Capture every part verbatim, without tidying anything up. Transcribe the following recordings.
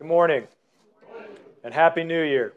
Good morning, and Happy New Year.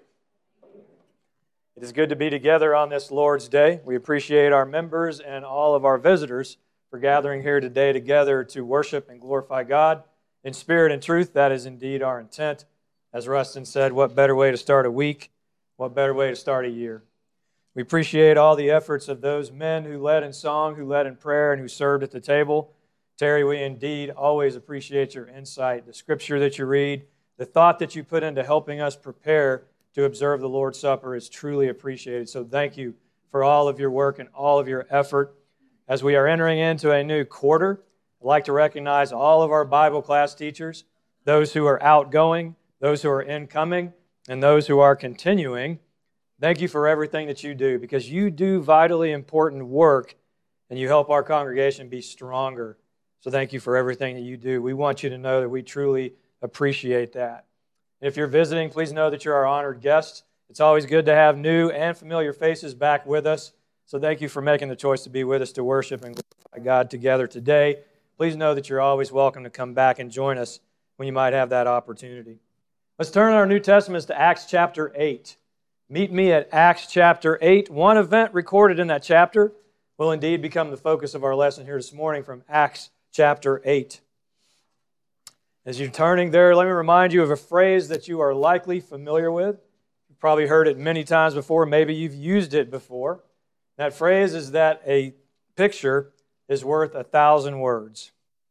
It is good to be together on this Lord's Day. We appreciate our members and all of our visitors for gathering here today together to worship and glorify God in spirit and truth. That is indeed our intent. As Rustin said, what better way to start a week? What better way to start a year? We appreciate all the efforts of those men who led in song, who led in prayer, and who served at the table. Terry, we indeed always appreciate your insight, the scripture that you read, the thought that you put into helping us prepare to observe the Lord's Supper is truly appreciated. So thank you for all of your work and all of your effort. As we are entering into a new quarter, I'd like to recognize all of our Bible class teachers, those who are outgoing, those who are incoming, and those who are continuing. Thank you for everything that you do, because you do vitally important work and you help our congregation be stronger. So thank you for everything that you do. We want you to know that we truly appreciate that. If you're visiting, please know that you're our honored guests. It's always good to have new and familiar faces back with us. So thank you for making the choice to be with us to worship and glorify God together today. Please know that you're always welcome to come back and join us when you might have that opportunity. Let's turn our New Testaments to Acts chapter eight. Meet me at Acts chapter eight. One event recorded in that chapter will indeed become the focus of our lesson here this morning from Acts chapter eight. As you're turning there, let me remind you of a phrase that you are likely familiar with. You've probably heard it many times before. Maybe you've used it before. That phrase is that a picture is worth a thousand words.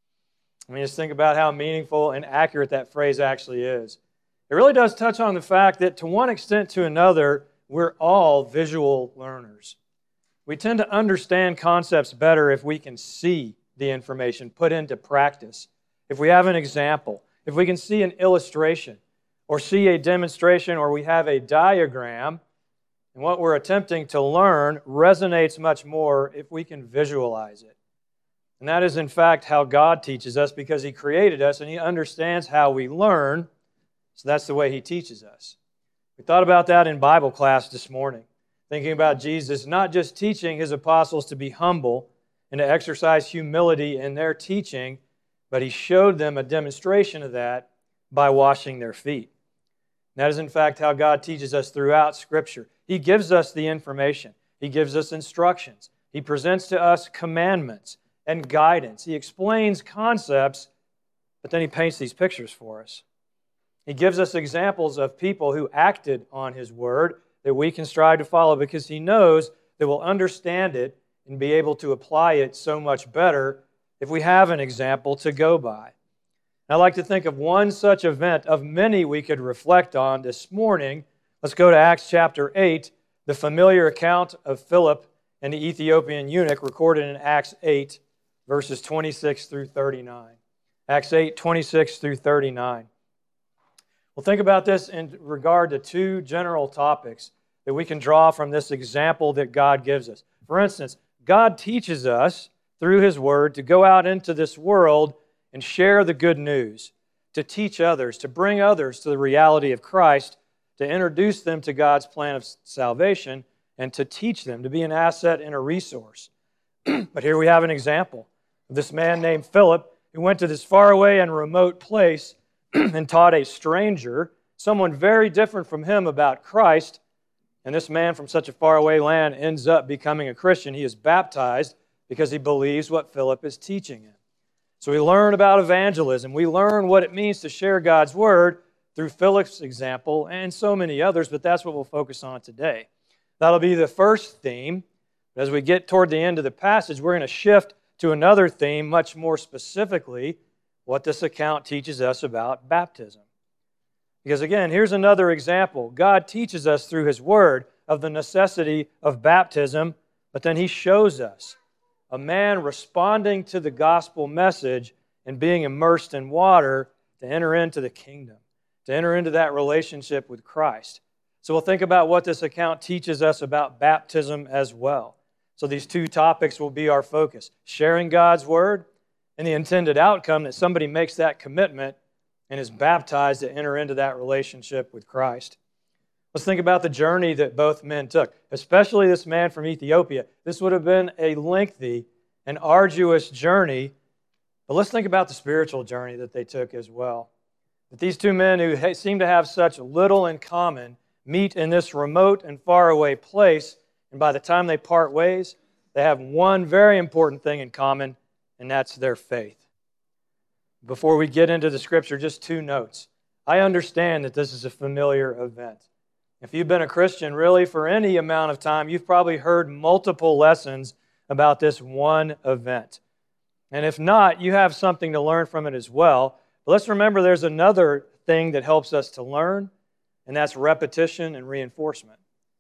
I mean, just think about how meaningful and accurate that phrase actually is. It really does touch on the fact that to one extent to another, we're all visual learners. We tend to understand concepts better if we can see the information put into practice. If we have an example, if we can see an illustration or see a demonstration or we have a diagram, and what we're attempting to learn resonates much more if we can visualize it. And that is in fact how God teaches us, because He created us and He understands how we learn, so that's the way He teaches us. We thought about that in Bible class this morning, thinking about Jesus not just teaching His apostles to be humble and to exercise humility in their teaching, but He showed them a demonstration of that by washing their feet. And that is in fact how God teaches us throughout Scripture. He gives us the information. He gives us instructions. He presents to us commandments and guidance. He explains concepts, but then He paints these pictures for us. He gives us examples of people who acted on His Word that we can strive to follow, because He knows that we'll understand it and be able to apply it so much better if we have an example to go by. And I'd like to think of one such event of many we could reflect on this morning. Let's go to Acts chapter eight, the familiar account of Philip and the Ethiopian eunuch recorded in Acts eight, verses twenty-six through thirty-nine. Acts eight, twenty-six through thirty-nine. We'll think about this in regard to two general topics that we can draw from this example that God gives us. For instance, God teaches us through His Word to go out into this world and share the good news, to teach others, to bring others to the reality of Christ, to introduce them to God's plan of salvation, and to teach them, to be an asset and a resource. But here we have an example of this man named Philip who went to this faraway and remote place and taught a stranger, someone very different from him, about Christ. And this man from such a faraway land ends up becoming a Christian. He is baptized because he believes what Philip is teaching him. So we learn about evangelism. We learn what it means to share God's Word through Philip's example and so many others, but that's what we'll focus on today. That'll be the first theme. As we get toward the end of the passage, we're going to shift to another theme, much more specifically, what this account teaches us about baptism. Because again, here's another example. God teaches us through His Word of the necessity of baptism, but then He shows us a man responding to the gospel message and being immersed in water to enter into the kingdom, to enter into that relationship with Christ. So we'll think about what this account teaches us about baptism as well. So these two topics will be our focus: sharing God's Word and the intended outcome that somebody makes that commitment and is baptized to enter into that relationship with Christ. Let's think about the journey that both men took, especially this man from Ethiopia. This would have been a lengthy and arduous journey, but let's think about the spiritual journey that they took as well. That these two men who ha- seem to have such little in common meet in this remote and faraway place, and by the time they part ways, they have one very important thing in common, and that's their faith. Before we get into the scripture, just two notes. I understand that this is a familiar event. If you've been a Christian really for any amount of time, you've probably heard multiple lessons about this one event. And if not, you have something to learn from it as well. But let's remember there's another thing that helps us to learn, and that's repetition and reinforcement.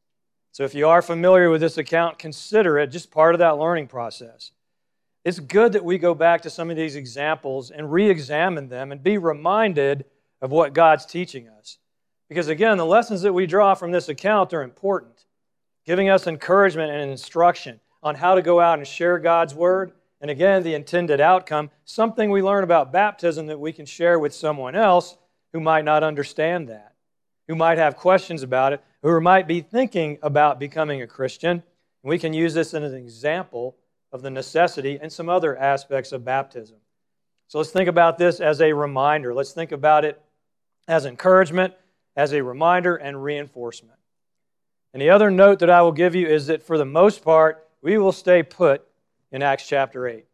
So if you are familiar with this account, consider it just part of that learning process. It's good that we go back to some of these examples and re-examine them and be reminded of what God's teaching us. Because again, the lessons that we draw from this account are important, giving us encouragement and instruction on how to go out and share God's word. And again, the intended outcome, something we learn about baptism that we can share with someone else who might not understand that, who might have questions about it, who might be thinking about becoming a Christian. And we can use this as an example of the necessity and some other aspects of baptism. So let's think about this as a reminder. Let's think about it as encouragement, as a reminder, and reinforcement. And the other note that I will give you is that for the most part, we will stay put in Acts chapter eight.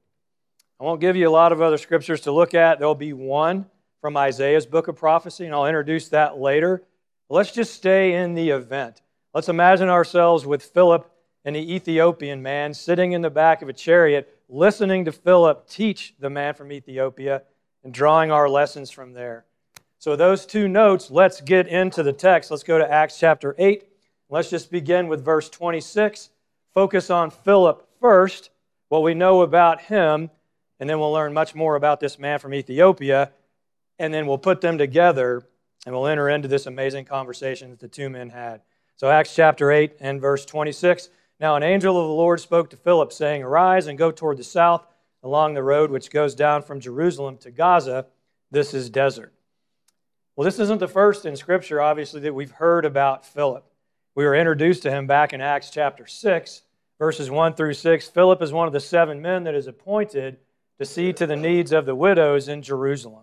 I won't give you a lot of other scriptures to look at. There'll be one from Isaiah's book of prophecy, and I'll introduce that later. But let's just stay in the event. Let's imagine ourselves with Philip and the Ethiopian man sitting in the back of a chariot, listening to Philip teach the man from Ethiopia and drawing our lessons from there. So those two notes, let's get into the text. Let's go to Acts chapter eight. Let's just begin with verse twenty-six. Focus on Philip first, what we know about him, and then we'll learn much more about this man from Ethiopia, and then we'll put them together, and we'll enter into this amazing conversation that the two men had. So Acts chapter eight and verse twenty-six. Now an angel of the Lord spoke to Philip, saying, Arise and go toward the south along the road which goes down from Jerusalem to Gaza. This is desert. Well, this isn't the first in Scripture, obviously, that we've heard about Philip. We were introduced to him back in Acts chapter six, verses one through six. Philip is one of the seven men that is appointed to see to the needs of the widows in Jerusalem.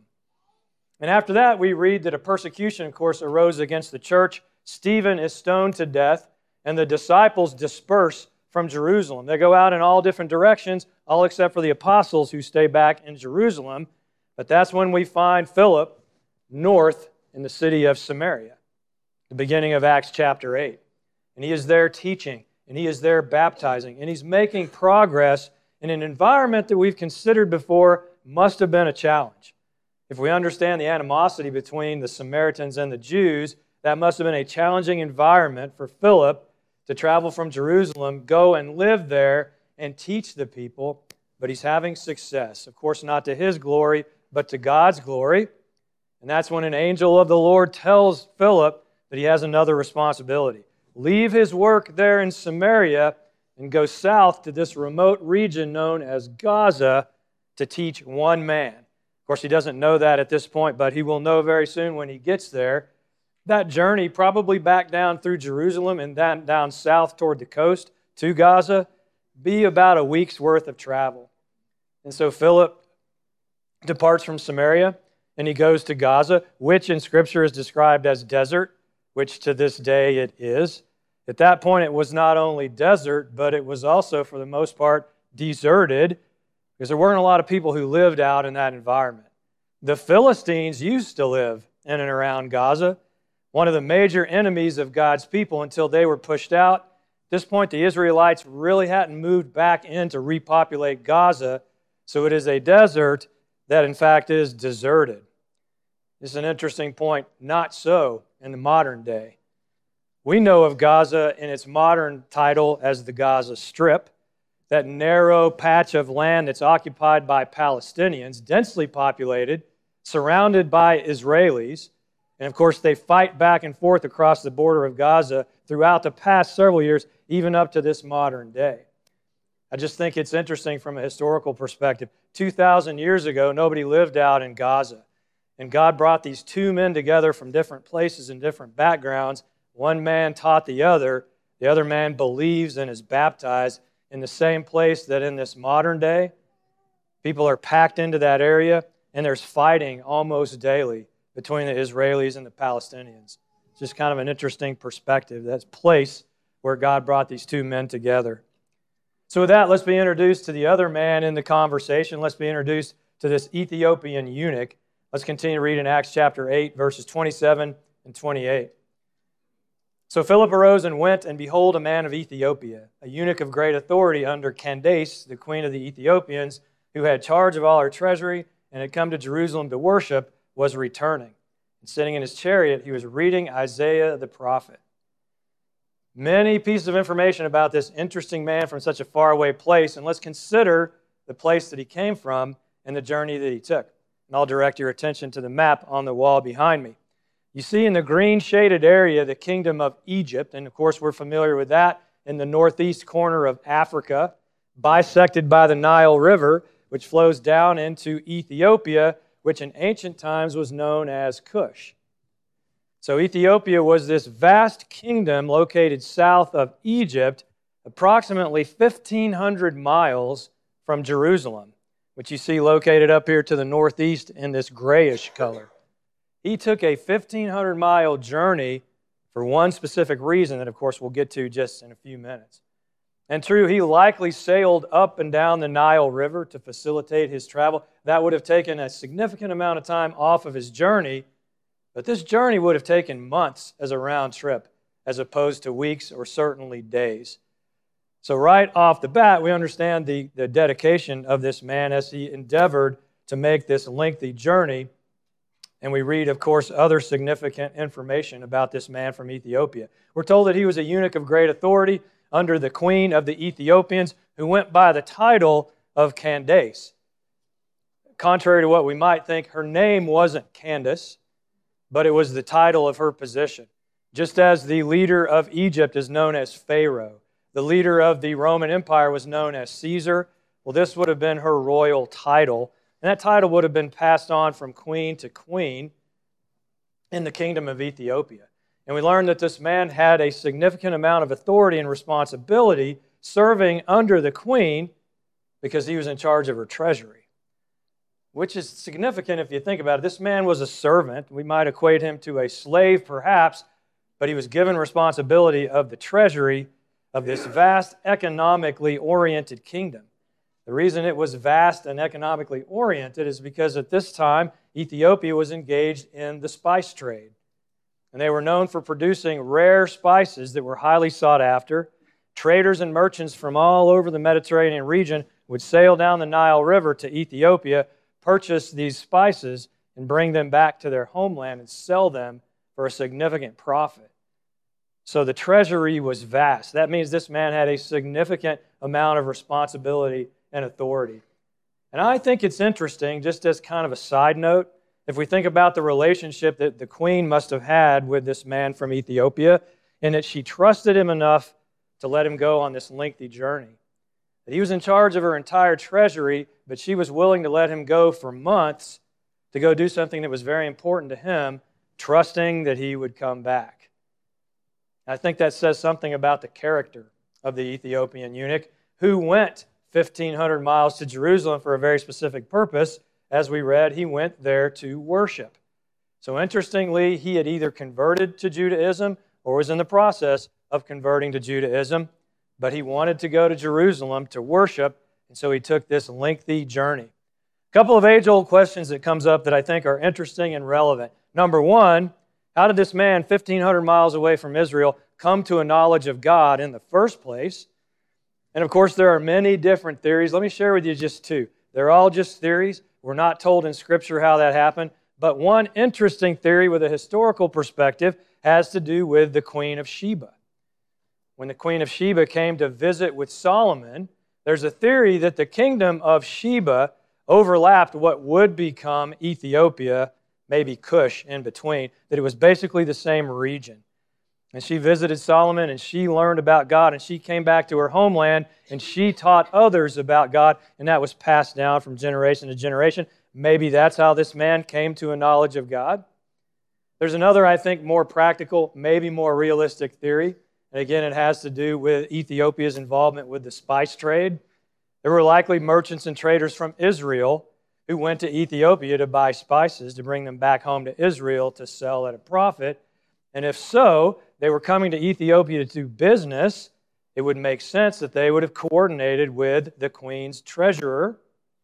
And after that, we read that a persecution, of course, arose against the church. Stephen is stoned to death, and the disciples disperse from Jerusalem. They go out in all different directions, all except for the apostles who stay back in Jerusalem. But that's when we find Philip north in the city of Samaria, the beginning of Acts chapter eight. And he is there teaching, and he is there baptizing, and he's making progress in an environment that we've considered before must have been a challenge. If we understand the animosity between the Samaritans and the Jews, that must have been a challenging environment for Philip to travel from Jerusalem, go and live there and teach the people. But he's having success. Of course, not to his glory, but to God's glory. And that's when an angel of the Lord tells Philip that he has another responsibility. Leave his work there in Samaria and go south to this remote region known as Gaza to teach one man. Of course, he doesn't know that at this point, but he will know very soon when he gets there. That journey, probably back down through Jerusalem and then down south toward the coast to Gaza, be about a week's worth of travel. And so Philip departs from Samaria, and he goes to Gaza, which in Scripture is described as desert, which to this day it is. At that point, it was not only desert, but it was also, for the most part, deserted, because there weren't a lot of people who lived out in that environment. The Philistines used to live in and around Gaza, one of the major enemies of God's people until they were pushed out. At this point, the Israelites really hadn't moved back in to repopulate Gaza, so it is a desert that, in fact, is deserted. This is an interesting point. Not so in the modern day. We know of Gaza in its modern title as the Gaza Strip, that narrow patch of land that's occupied by Palestinians, densely populated, surrounded by Israelis. And of course, they fight back and forth across the border of Gaza throughout the past several years, even up to this modern day. I just think it's interesting from a historical perspective. two thousand years ago, nobody lived out in Gaza. And God brought these two men together from different places and different backgrounds. One man taught the other. The other man believes and is baptized in the same place that in this modern day, people are packed into that area, and there's fighting almost daily between the Israelis and the Palestinians. It's just kind of an interesting perspective. That's place where God brought these two men together. So with that, let's be introduced to the other man in the conversation. Let's be introduced to this Ethiopian eunuch. Let's continue reading Acts chapter eight, verses twenty-seven and twenty-eight. So Philip arose and went, and behold, a man of Ethiopia, a eunuch of great authority under Candace, the queen of the Ethiopians, who had charge of all her treasury and had come to Jerusalem to worship, was returning. And sitting in his chariot, he was reading Isaiah the prophet. Many pieces of information about this interesting man from such a faraway place, and let's consider the place that he came from and the journey that he took. And I'll direct your attention to the map on the wall behind me. You see in the green shaded area the kingdom of Egypt, and of course we're familiar with that in the northeast corner of Africa, bisected by the Nile River, which flows down into Ethiopia, which in ancient times was known as Cush. So Ethiopia was this vast kingdom located south of Egypt, approximately fifteen hundred miles from Jerusalem, which you see located up here to the northeast in this grayish color. He took a fifteen hundred mile journey for one specific reason that, of course, we'll get to just in a few minutes. And true, he likely sailed up and down the Nile River to facilitate his travel. That would have taken a significant amount of time off of his journey, but this journey would have taken months as a round trip, as opposed to weeks or certainly days. So right off the bat, we understand the, the dedication of this man as he endeavored to make this lengthy journey. And we read, of course, other significant information about this man from Ethiopia. We're told that he was a eunuch of great authority under the queen of the Ethiopians, who went by the title of Candace. Contrary to what we might think, her name wasn't Candace, but it was the title of her position. Just as the leader of Egypt is known as Pharaoh, the leader of the Roman Empire was known as Caesar. Well, this would have been her royal title, and that title would have been passed on from queen to queen in the kingdom of Ethiopia. And we learned that this man had a significant amount of authority and responsibility serving under the queen because he was in charge of her treasury, which is significant if you think about it. This man was a servant. We might equate him to a slave perhaps, but he was given responsibility of the treasury of this vast economically oriented kingdom. The reason it was vast and economically oriented is because at this time, Ethiopia was engaged in the spice trade. And they were known for producing rare spices that were highly sought after. Traders and merchants from all over the Mediterranean region would sail down the Nile River to Ethiopia, purchase these spices, and bring them back to their homeland and sell them for a significant profit. So the treasury was vast. That means this man had a significant amount of responsibility and authority. And I think it's interesting, just as kind of a side note, if we think about the relationship that the queen must have had with this man from Ethiopia, and that she trusted him enough to let him go on this lengthy journey. That he was in charge of her entire treasury, but she was willing to let him go for months to go do something that was very important to him, trusting that he would come back. I think that says something about the character of the Ethiopian eunuch, who went fifteen hundred miles to Jerusalem for a very specific purpose. As we read, he went there to worship. So interestingly, he had either converted to Judaism or was in the process of converting to Judaism, but he wanted to go to Jerusalem to worship, and so he took this lengthy journey. A couple of age-old questions that comes up that I think are interesting and relevant. Number one, how did this man fifteen hundred miles away from Israel come to a knowledge of God in the first place? And of course, there are many different theories. Let me share with you just two. They're all just theories. We're not told in Scripture how that happened. But one interesting theory with a historical perspective has to do with the Queen of Sheba. When the Queen of Sheba came to visit with Solomon, there's a theory that the kingdom of Sheba overlapped what would become Ethiopia, maybe Cush in between, that it was basically the same region. And she visited Solomon, and she learned about God, and she came back to her homeland, and she taught others about God, and that was passed down from generation to generation. Maybe that's how this man came to a knowledge of God. There's another, I think, more practical, maybe more realistic theory, and again, it has to do with Ethiopia's involvement with the spice trade. There were likely merchants and traders from Israel who went to Ethiopia to buy spices to bring them back home to Israel to sell at a profit? And if so, they were coming to Ethiopia to do business, it would make sense that they would have coordinated with the queen's treasurer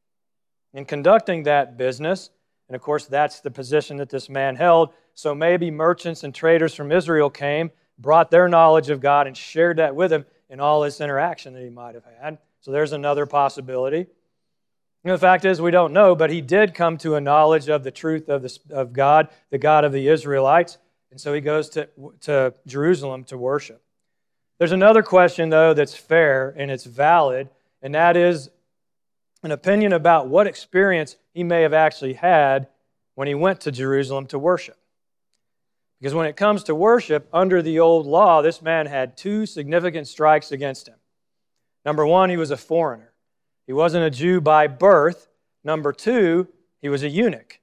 in conducting that business. And of course, that's the position that this man held. So maybe merchants and traders from Israel came, brought their knowledge of God, and shared that with him in all this interaction that he might have had. So there's another possibility. You know, the fact is, we don't know, but he did come to a knowledge of the truth of, the, of God, the God of the Israelites. And so he goes to, to Jerusalem to worship. There's another question, though, that's fair and it's valid, and that is an opinion about what experience he may have actually had when he went to Jerusalem to worship. Because when it comes to worship, under the old law, this man had two significant strikes against him. Number one, he was a foreigner. He wasn't a Jew by birth. Number two, he was a eunuch.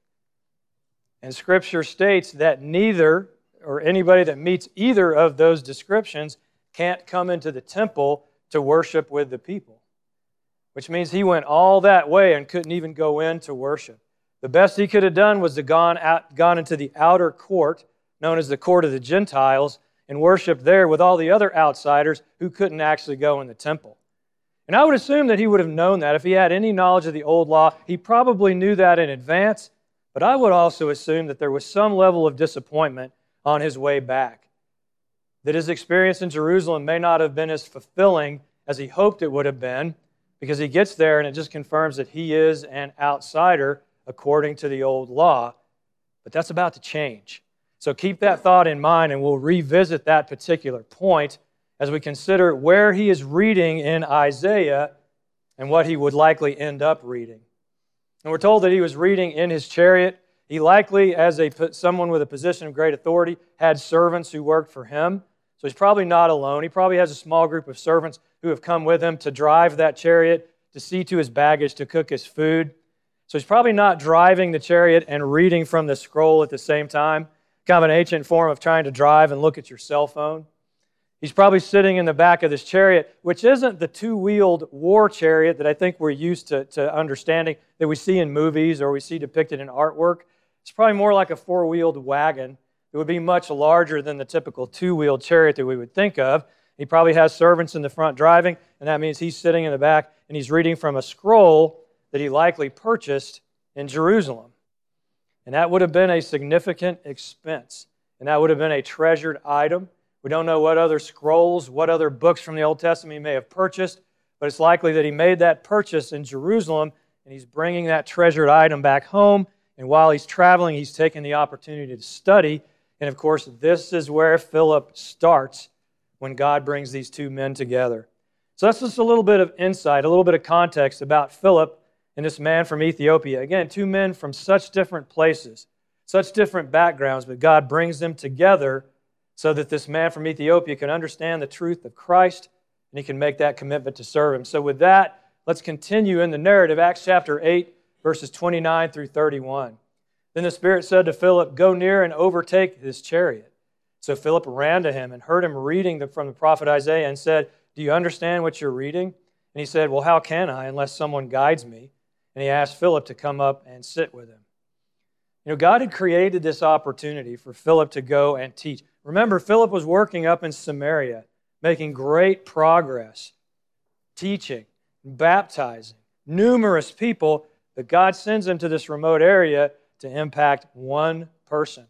And Scripture states that neither, or anybody that meets either of those descriptions, can't come into the temple to worship with the people. Which means he went all that way and couldn't even go in to worship. The best he could have done was to gone out, gone into the outer court, known as the court of the Gentiles, and worshiped there with all the other outsiders who couldn't actually go in the temple. And I would assume that he would have known that. If he had any knowledge of the old law, he probably knew that in advance. But I would also assume that there was some level of disappointment on his way back. That his experience in Jerusalem may not have been as fulfilling as he hoped it would have been, because he gets there and it just confirms that he is an outsider according to the old law. But that's about to change. So keep that thought in mind, and we'll revisit that particular point as we consider where he is reading in Isaiah and what he would likely end up reading. And we're told that he was reading in his chariot. He likely, as a someone with a position of great authority, had servants who worked for him. So he's probably not alone. He probably has a small group of servants who have come with him to drive that chariot, to see to his baggage, to cook his food. So he's probably not driving the chariot and reading from the scroll at the same time. Kind of an ancient form of trying to drive and look at your cell phone. He's probably sitting in the back of this chariot, which isn't the two-wheeled war chariot that I think we're used to, to understanding that we see in movies or we see depicted in artwork. It's probably more like a four-wheeled wagon. It would be much larger than the typical two-wheeled chariot that we would think of. He probably has servants in the front driving, and that means he's sitting in the back and he's reading from a scroll that he likely purchased in Jerusalem. And that would have been a significant expense, and that would have been a treasured item. We don't know what other scrolls, what other books from the Old Testament he may have purchased, but it's likely that he made that purchase in Jerusalem, and he's bringing that treasured item back home, and while he's traveling, he's taking the opportunity to study. And of course, this is where Philip starts when God brings these two men together. So that's just a little bit of insight, a little bit of context about Philip and this man from Ethiopia. Again, two men from such different places, such different backgrounds, but God brings them together so that this man from Ethiopia can understand the truth of Christ and he can make that commitment to serve him. So with that, let's continue in the narrative, Acts chapter eight, verses twenty-nine through thirty-one. Then the Spirit said to Philip, "Go near and overtake this chariot." So Philip ran to him and heard him reading from the prophet Isaiah and said, "Do you understand what you're reading?" And he said, "Well, how can I unless someone guides me?" And he asked Philip to come up and sit with him. You know, God had created this opportunity for Philip to go and teach. Remember, Philip was working up in Samaria, making great progress, teaching, baptizing numerous people, but God sends him to this remote area to impact one person.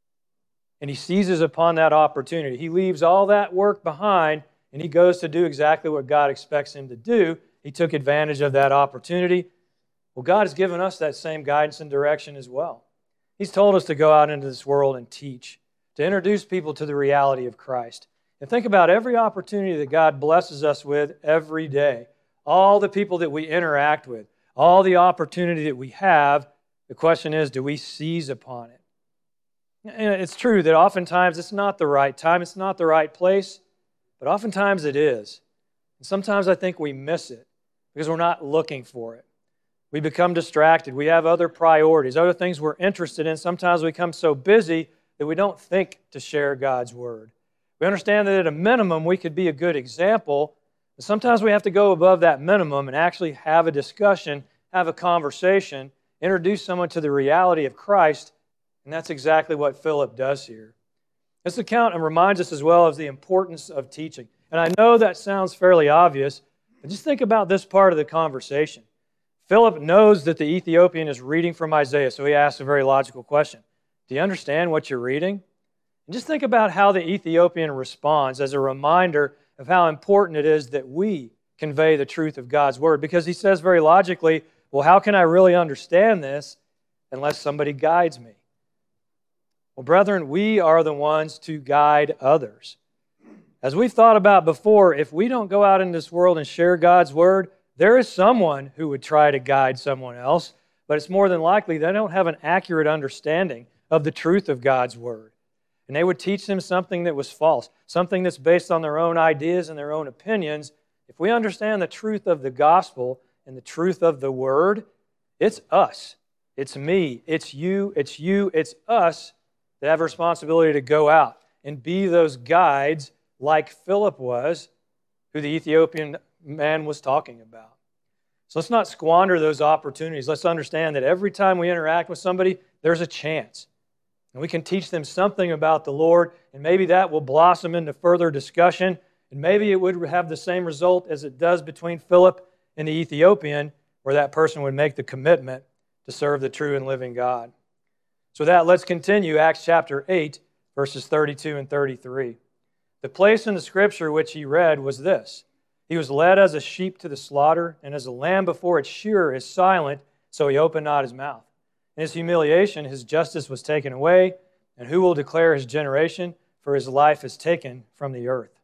And he seizes upon that opportunity. He leaves all that work behind, and he goes to do exactly what God expects him to do. He took advantage of that opportunity. Well, God has given us that same guidance and direction as well. He's told us to go out into this world and teach, to introduce people to the reality of Christ. And think about every opportunity that God blesses us with every day, all the people that we interact with, all the opportunity that we have. The question is, do we seize upon it? And it's true that oftentimes it's not the right time, it's not the right place, but oftentimes it is. And sometimes I think we miss it because we're not looking for it. We become distracted. We have other priorities, other things we're interested in. Sometimes we become so busy that we don't think to share God's Word. We understand that at a minimum we could be a good example, but sometimes we have to go above that minimum and actually have a discussion, have a conversation, introduce someone to the reality of Christ, and that's exactly what Philip does here. This account reminds us as well of the importance of teaching. And I know that sounds fairly obvious, but just think about this part of the conversation. Philip knows that the Ethiopian is reading from Isaiah, so he asks a very logical question. Do you understand what you're reading? And just think about how the Ethiopian responds as a reminder of how important it is that we convey the truth of God's Word. Because he says very logically, well, how can I really understand this unless somebody guides me? Well, brethren, we are the ones to guide others. As we've thought about before, if we don't go out in this world and share God's Word, there is someone who would try to guide someone else, but it's more than likely they don't have an accurate understanding of the truth of God's Word. And they would teach them something that was false, something that's based on their own ideas and their own opinions. If we understand the truth of the gospel and the truth of the Word, it's us, it's me, it's you, it's you, it's us that have a responsibility to go out and be those guides like Philip was, who the Ethiopian man was talking about. So let's not squander those opportunities. Let's understand that every time we interact with somebody, there's a chance. And we can teach them something about the Lord, and maybe that will blossom into further discussion, and maybe it would have the same result as it does between Philip and the Ethiopian, where that person would make the commitment to serve the true and living God. So with that, let's continue Acts chapter eight, verses thirty-two and thirty-three. The place in the Scripture which he read was this: He was led as a sheep to the slaughter, and as a lamb before its shearer is silent, so he opened not his mouth. In his humiliation, his justice was taken away, and who will declare his generation? For his life is taken from the earth.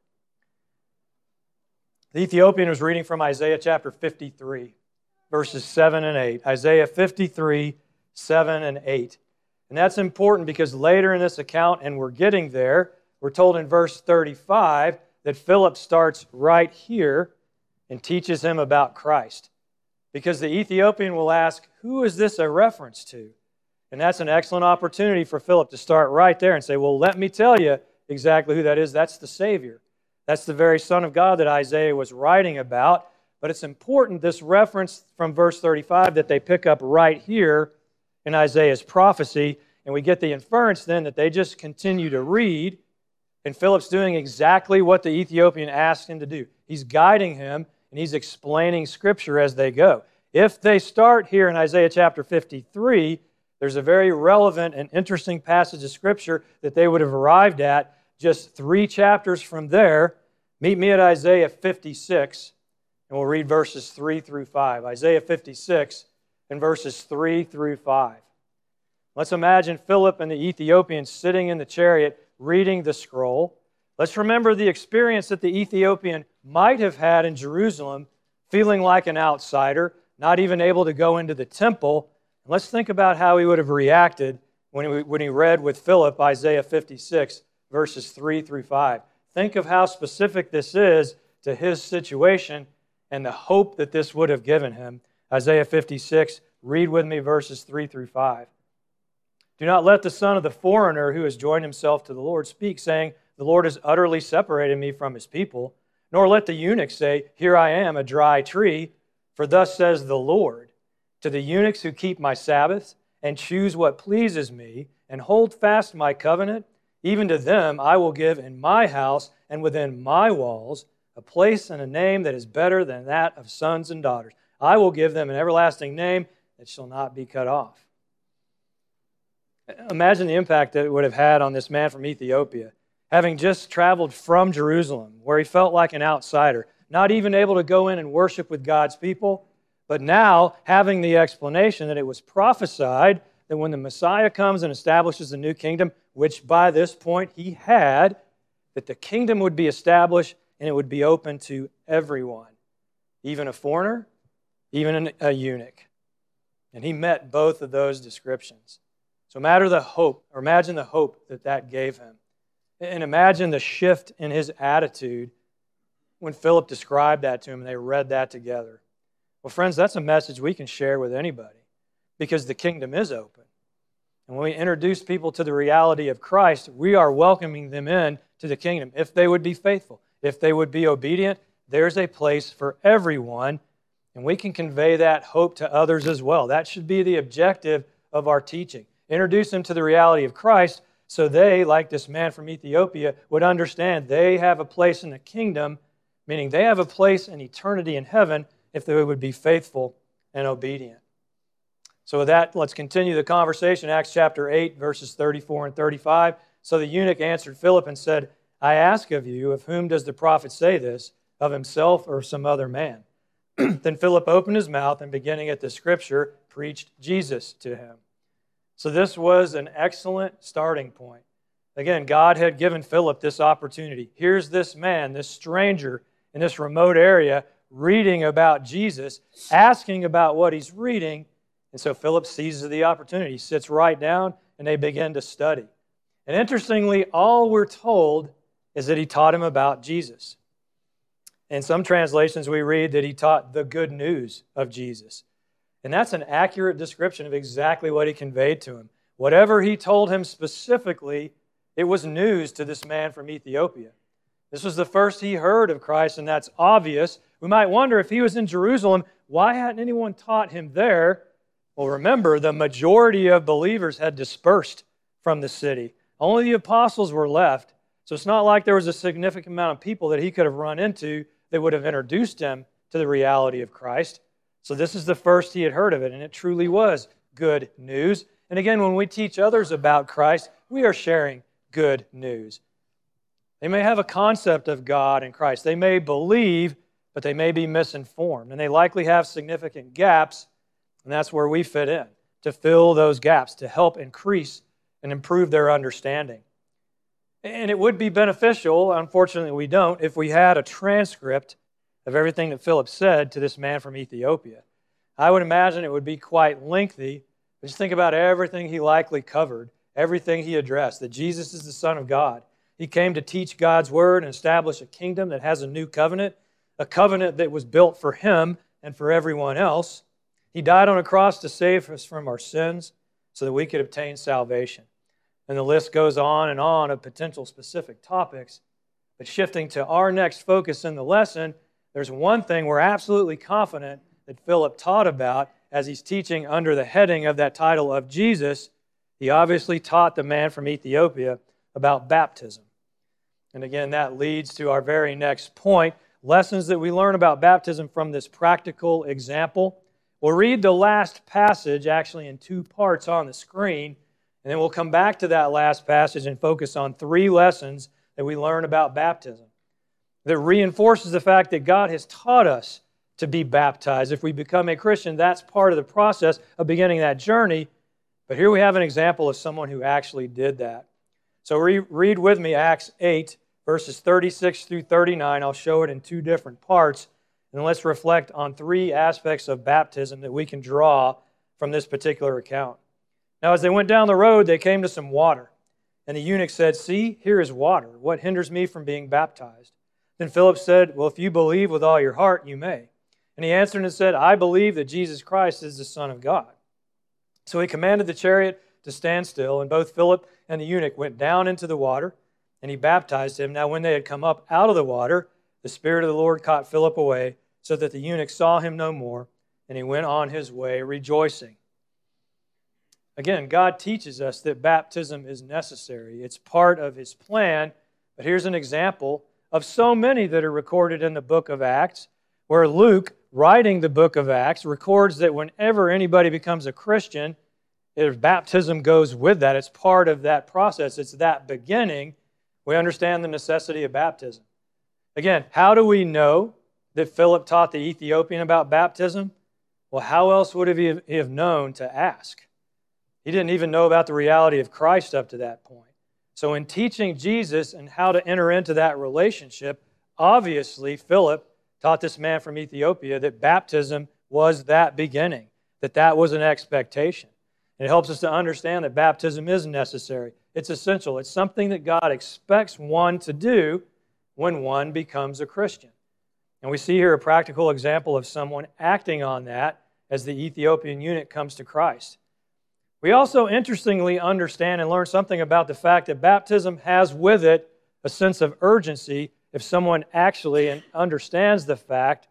The Ethiopian was reading from Isaiah chapter fifty-three, verses seven and eight. Isaiah fifty-three, seven and eight. And that's important because later in this account, and we're getting there, we're told in verse thirty-five that Philip starts right here and teaches him about Christ. Because the Ethiopian will ask, who is this a reference to? And that's an excellent opportunity for Philip to start right there and say, well, let me tell you exactly who that is. That's the Savior. That's the very Son of God that Isaiah was writing about. But it's important, this reference from verse thirty-five, that they pick up right here in Isaiah's prophecy. And we get the inference then that they just continue to read, and Philip's doing exactly what the Ethiopian asked him to do. He's guiding him, and he's explaining Scripture as they go. If they start here in Isaiah chapter fifty-three, there's a very relevant and interesting passage of Scripture that they would have arrived at just three chapters from there. Meet me at Isaiah fifty-six, and we'll read verses three through five. Isaiah fifty-six and verses three through five. Let's imagine Philip and the Ethiopian sitting in the chariot reading the scroll. Let's remember the experience that the Ethiopian might have had in Jerusalem, feeling like an outsider, not even able to go into the temple. And let's think about how he would have reacted when he, when he read with Philip Isaiah fifty-six, verses three through five. Think of how specific this is to his situation and the hope that this would have given him. Isaiah fifty-six, read with me verses three through five. Do not let the son of the foreigner who has joined himself to the Lord speak, saying, the Lord has utterly separated me from his people. Nor let the eunuch say, here I am, a dry tree. For thus says the Lord, to the eunuchs who keep my Sabbaths and choose what pleases me and hold fast my covenant, even to them I will give in my house and within my walls a place and a name that is better than that of sons and daughters. I will give them an everlasting name that shall not be cut off. Imagine the impact that it would have had on this man from Ethiopia, having just traveled from Jerusalem, where he felt like an outsider, not even able to go in and worship with God's people, but now having the explanation that it was prophesied that when the Messiah comes and establishes the new kingdom, which by this point he had, that the kingdom would be established and it would be open to everyone, even a foreigner, even a eunuch. And he met both of those descriptions. So matter the hope, or imagine the hope that that gave him. And imagine the shift in his attitude when Philip described that to him and they read that together. Well, friends, that's a message we can share with anybody because the kingdom is open. And when we introduce people to the reality of Christ, we are welcoming them in to the kingdom. If they would be faithful, if they would be obedient, there's a place for everyone. And we can convey that hope to others as well. That should be the objective of our teaching. Introduce them to the reality of Christ so they, like this man from Ethiopia, would understand they have a place in the kingdom, meaning they have a place in eternity in heaven if they would be faithful and obedient. So with that, let's continue the conversation. Acts chapter eight, verses thirty-four and thirty-five. So the eunuch answered Philip and said, I ask of you, of whom does the prophet say this, of himself or some other man? Then Philip opened his mouth and, beginning at the scripture, preached Jesus to him. So this was an excellent starting point. Again, God had given Philip this opportunity. Here's this man, this stranger in this remote area, reading about Jesus, asking about what he's reading. And so Philip seizes the opportunity. He sits right down and they begin to study. And interestingly, all we're told is that he taught him about Jesus. In some translations, we read that he taught the good news of Jesus. And that's an accurate description of exactly what he conveyed to him. Whatever he told him specifically, it was news to this man from Ethiopia. This was the first he heard of Christ, and that's obvious. We might wonder, if he was in Jerusalem, why hadn't anyone taught him there? Well, remember, the majority of believers had dispersed from the city. Only the apostles were left. So it's not like there was a significant amount of people that he could have run into that would have introduced him to the reality of Christ. So this is the first he had heard of it, and it truly was good news. And again, when we teach others about Christ, we are sharing good news. They may have a concept of God and Christ. They may believe, but they may be misinformed. And they likely have significant gaps, and that's where we fit in, to fill those gaps, to help increase and improve their understanding. And it would be beneficial, unfortunately we don't, if we had a transcript of everything that Philip said to this man from Ethiopia. I would imagine it would be quite lengthy, but just think about everything he likely covered, everything he addressed, that Jesus is the Son of God. He came to teach God's word and establish a kingdom that has a new covenant, a covenant that was built for him and for everyone else. He died on a cross to save us from our sins so that we could obtain salvation. And the list goes on and on of potential specific topics. But shifting to our next focus in the lesson, there's one thing we're absolutely confident that Philip taught about as he's teaching under the heading of that title of Jesus. He obviously taught the man from Ethiopia about baptism. And again, that leads to our very next point, lessons that we learn about baptism from this practical example. We'll read the last passage actually in two parts on the screen, and then we'll come back to that last passage and focus on three lessons that we learn about baptism that reinforces the fact that God has taught us to be baptized. If we become a Christian, that's part of the process of beginning that journey. But here we have an example of someone who actually did that. So re- read with me Acts eight, verses thirty-six through thirty-nine. I'll show it in two different parts. And let's reflect on three aspects of baptism that we can draw from this particular account. Now, as they went down the road, they came to some water. And the eunuch said, "See, here is water. What hinders me from being baptized?" Then Philip said, "Well, if you believe with all your heart, you may." And he answered and said, "I believe that Jesus Christ is the Son of God." So he commanded the chariot to stand still, and both Philip and the eunuch went down into the water, and he baptized him. Now when they had come up out of the water, the Spirit of the Lord caught Philip away, so that the eunuch saw him no more, and he went on his way rejoicing. Again, God teaches us that baptism is necessary. It's part of His plan, but here's an example of so many that are recorded in the book of Acts, where Luke, writing the book of Acts, records that whenever anybody becomes a Christian, if baptism goes with that, it's part of that process. It's that beginning. We understand the necessity of baptism. Again, how do we know that Philip taught the Ethiopian about baptism? Well, how else would he have known to ask? He didn't even know about the reality of Christ up to that point. So in teaching Jesus and how to enter into that relationship, obviously Philip taught this man from Ethiopia that baptism was that beginning, that that was an expectation. And it helps us to understand that baptism is necessary. It's essential. It's something that God expects one to do when one becomes a Christian. And we see here a practical example of someone acting on that as the Ethiopian eunuch comes to Christ. We also interestingly understand and learn something about the fact that baptism has with it a sense of urgency if someone actually understands the fact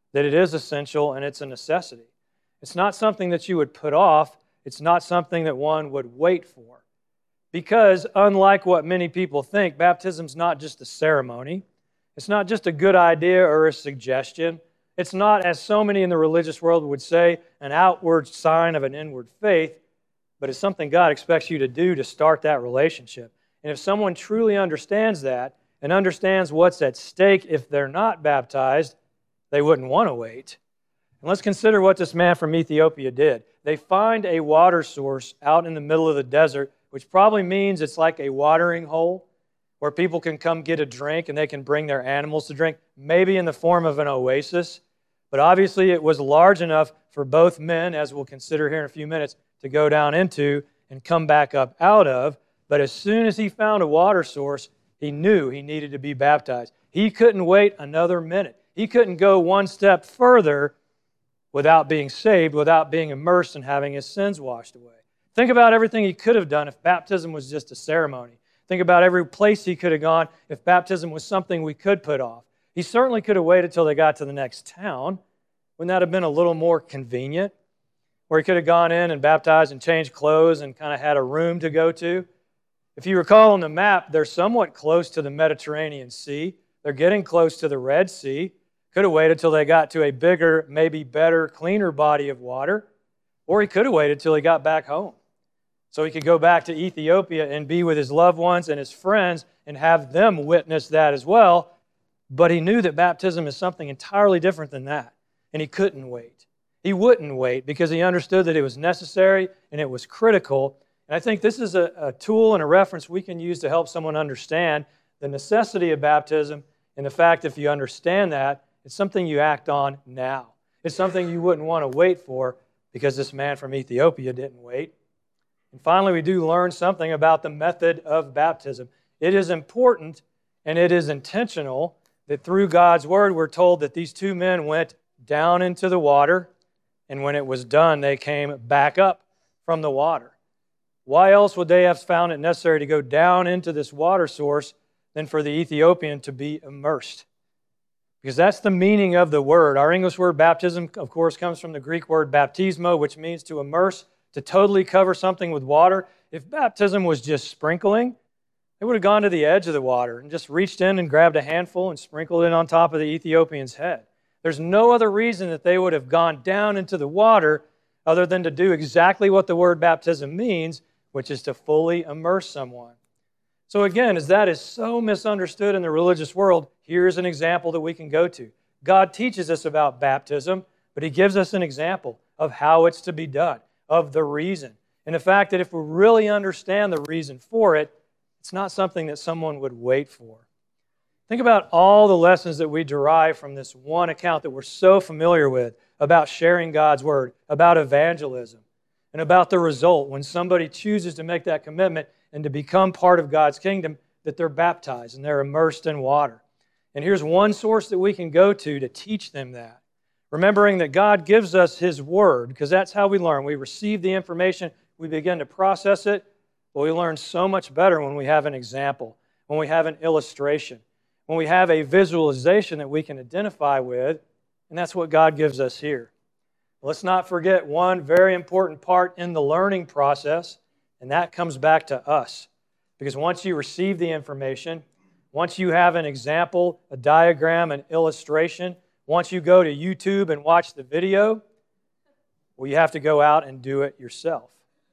that it is essential and it's a necessity. It's not something that you would put off. It's not something that one would wait for. Because unlike what many people think, baptism's not just a ceremony. It's not just a good idea or a suggestion. It's not, as so many in the religious world would say, an outward sign of an inward faith, but it's something God expects you to do to start that relationship. And if someone truly understands that and understands what's at stake if they're not baptized, they wouldn't want to wait. And let's consider what this man from Ethiopia did. They find a water source out in the middle of the desert, which probably means it's like a watering hole where people can come get a drink and they can bring their animals to drink, maybe in the form of an oasis. But obviously it was large enough for both men, as we'll consider here in a few minutes, to go down into and come back up out of. But as soon as he found a water source, he knew he needed to be baptized. He couldn't wait another minute. He couldn't go one step further without being saved, without being immersed and having his sins washed away. Think about everything he could have done if baptism was just a ceremony. Think about every place he could have gone if baptism was something we could put off. He certainly could have waited till they got to the next town. Wouldn't that have been a little more convenient? Where he could have gone in and baptized and changed clothes and kind of had a room to go to. If you recall on the map, they're somewhat close to the Mediterranean Sea. They're getting close to the Red Sea. Could have waited till they got to a bigger, maybe better, cleaner body of water. Or he could have waited till he got back home, so he could go back to Ethiopia and be with his loved ones and his friends and have them witness that as well. But he knew that baptism is something entirely different than that, and he couldn't wait. He wouldn't wait because he understood that it was necessary and it was critical. And I think this is a, a tool and a reference we can use to help someone understand the necessity of baptism and the fact if you understand that, it's something you act on now. It's something you wouldn't want to wait for because this man from Ethiopia didn't wait. And finally, we do learn something about the method of baptism. It is important and it is intentional that through God's word, we're told that these two men went down into the water, and when it was done, they came back up from the water. Why else would they have found it necessary to go down into this water source than for the Ethiopian to be immersed? Because that's the meaning of the word. Our English word baptism, of course, comes from the Greek word baptismo, which means to immerse, to totally cover something with water. If baptism was just sprinkling, they would have gone to the edge of the water and just reached in and grabbed a handful and sprinkled it on top of the Ethiopian's head. There's no other reason that they would have gone down into the water other than to do exactly what the word baptism means, which is to fully immerse someone. So again, as that is so misunderstood in the religious world, here's an example that we can go to. God teaches us about baptism, but He gives us an example of how it's to be done, of the reason. And the fact that if we really understand the reason for it, it's not something that someone would wait for. Think about all the lessons that we derive from this one account that we're so familiar with about sharing God's Word, about evangelism, and about the result when somebody chooses to make that commitment and to become part of God's kingdom, that they're baptized and they're immersed in water. And here's one source that we can go to to teach them that. Remembering that God gives us His Word, because that's how we learn. We receive the information, we begin to process it, but we learn so much better when we have an example, when we have an illustration, when we have a visualization that we can identify with, and that's what God gives us here. Let's not forget one very important part in the learning process, and that comes back to us. Because once you receive the information, once you have an example, a diagram, an illustration, once you go to YouTube and watch the video, well, you have to go out and do it yourself.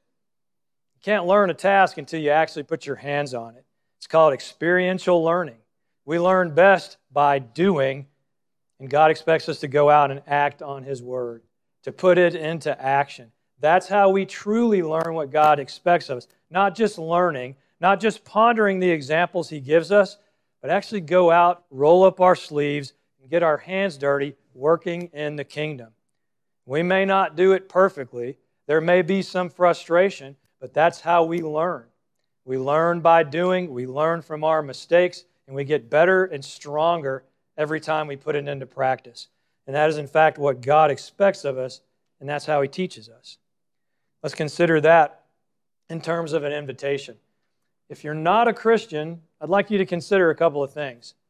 You can't learn a task until you actually put your hands on it. It's called experiential learning. We learn best by doing, and God expects us to go out and act on His Word, to put it into action. That's how we truly learn what God expects of us. Not just learning, not just pondering the examples He gives us, but actually go out, roll up our sleeves, and get our hands dirty working in the kingdom. We may not do it perfectly. There may be some frustration, but that's how we learn. We learn by doing, we learn from our mistakes, and we get better and stronger every time we put it into practice. And that is, in fact, what God expects of us, and that's how He teaches us. Let's consider that in terms of an invitation. If you're not a Christian, I'd like you to consider a couple of things.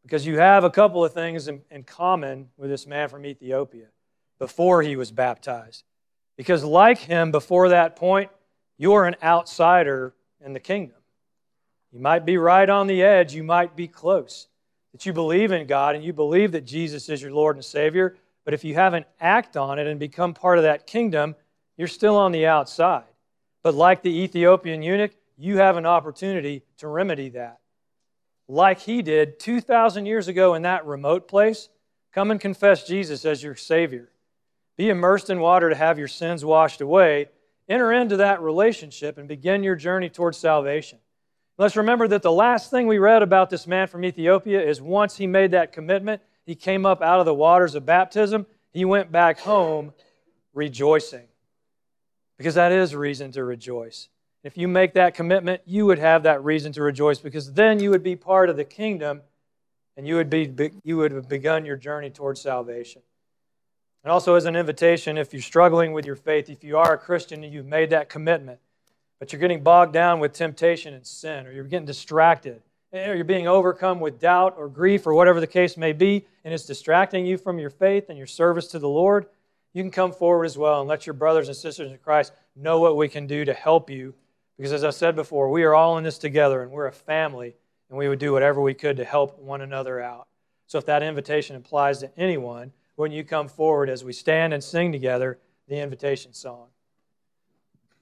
because you have a couple of things in, in common with this man from Ethiopia before he was baptized. Because like him before that point, you're an outsider in the kingdom. You might be right on the edge, you might be close. That you believe in God and you believe that Jesus is your Lord and Savior, but if you haven't acted on it and become part of that kingdom, you're still on the outside. But like the Ethiopian eunuch, you have an opportunity to remedy that. Like he did two thousand years ago in that remote place, come and confess Jesus as your Savior. Be immersed in water to have your sins washed away. Enter into that relationship and begin your journey towards salvation. Let's remember that the last thing we read about this man from Ethiopia is once he made that commitment, he came up out of the waters of baptism, he went back home rejoicing. Because that is reason to rejoice. If you make that commitment, you would have that reason to rejoice, because then you would be part of the kingdom and you would be you would have begun your journey towards salvation. And also as an invitation, if you're struggling with your faith, if you are a Christian and you've made that commitment, but you're getting bogged down with temptation and sin, or you're getting distracted, or you're being overcome with doubt or grief or whatever the case may be, and it's distracting you from your faith and your service to the Lord, you can come forward as well and let your brothers and sisters in Christ know what we can do to help you. Because as I said before, we are all in this together and we're a family, and we would do whatever we could to help one another out. So if that invitation applies to anyone, wouldn't you come forward as we stand and sing together the invitation song?